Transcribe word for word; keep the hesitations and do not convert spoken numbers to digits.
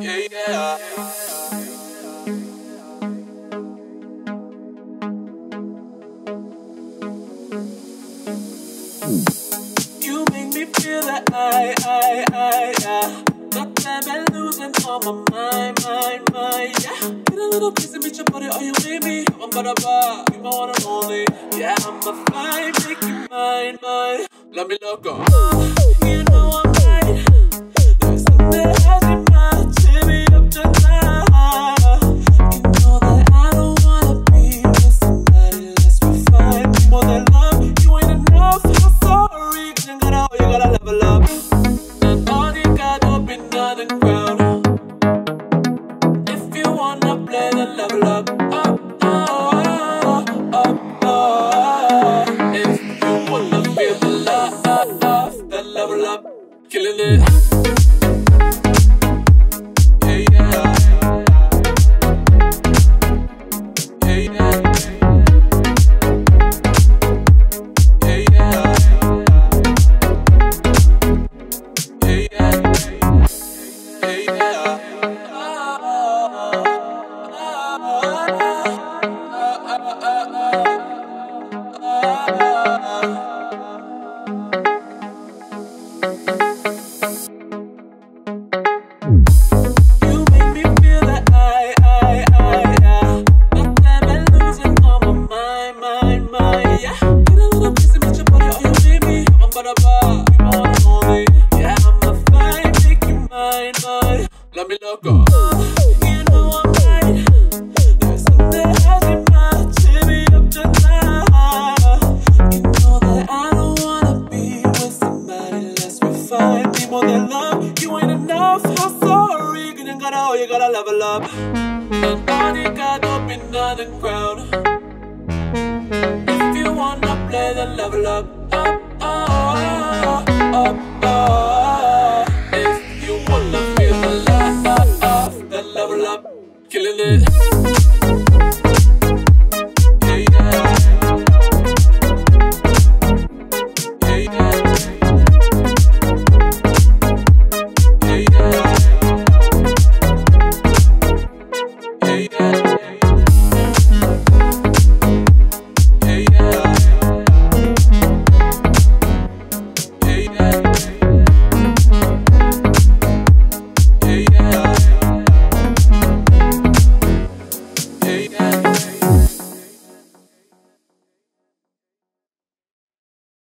yeah. You make me feel that I, I, I, yeah. Got that bad losing on my mind, mind, mind, yeah. Get a little piece of me, your body, all you need me. I'm about to buy, you my one and only. Yeah, I'm a fine, make you mine, mine. Let me look up. You know I'm right. There's something that has you mind, cheer me up tonight. You know that I don't wanna be with somebody less refined. You more than love, you ain't enough. I'm sorry, you gotta, you gotta level up. And all you got up in the crowd. If you wanna play, then level up. Up, up, up, up. If you wanna feel the love, then level up. Killing it. Let me look up. You know I'm right. There's something that has you mind, cheer me up tonight. You know that I don't wanna be with somebody less refined. Be more than love, you ain't enough. I'm sorry, you gotta, oh, you gotta level up. Nobody got up in the crowd. If you wanna play, then level up. Up, up, up, up. If you wanna feel the love, then level up, killing it.